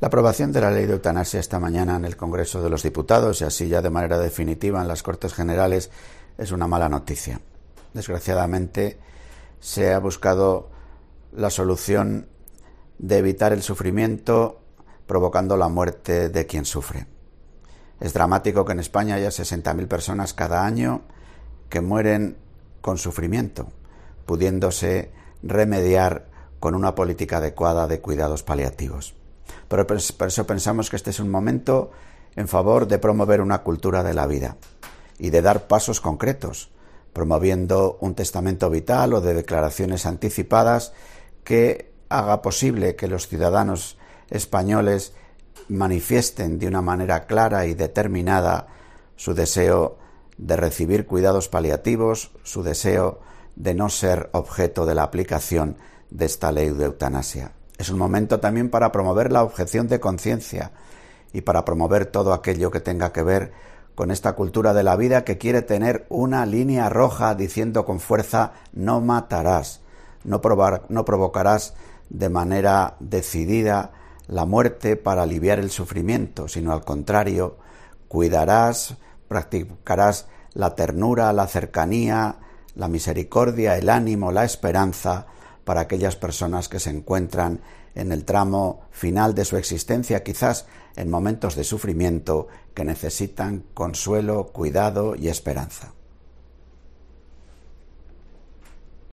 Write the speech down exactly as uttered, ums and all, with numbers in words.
La aprobación de la ley de eutanasia esta mañana en el Congreso de los Diputados y así ya de manera definitiva en las Cortes Generales es una mala noticia. Desgraciadamente se ha buscado la solución de evitar el sufrimiento provocando la muerte de quien sufre. Es dramático que en España haya sesenta mil personas cada año que mueren con sufrimiento, pudiéndose remediar con una política adecuada de cuidados paliativos. Pero por eso pensamos que este es un momento en favor de promover una cultura de la vida y de dar pasos concretos, promoviendo un testamento vital o de declaraciones anticipadas que haga posible que los ciudadanos españoles manifiesten de una manera clara y determinada su deseo de recibir cuidados paliativos, su deseo de no ser objeto de la aplicación de esta ley de eutanasia. Es un momento también para promover la objeción de conciencia y para promover todo aquello que tenga que ver con esta cultura de la vida que quiere tener una línea roja diciendo con fuerza: no matarás, no, probar, no provocarás de manera decidida la muerte para aliviar el sufrimiento, sino al contrario, cuidarás, practicarás la ternura, la cercanía, la misericordia, el ánimo, la esperanza para aquellas personas que se encuentran en el tramo final de su existencia, quizás en momentos de sufrimiento, que necesitan consuelo, cuidado y esperanza.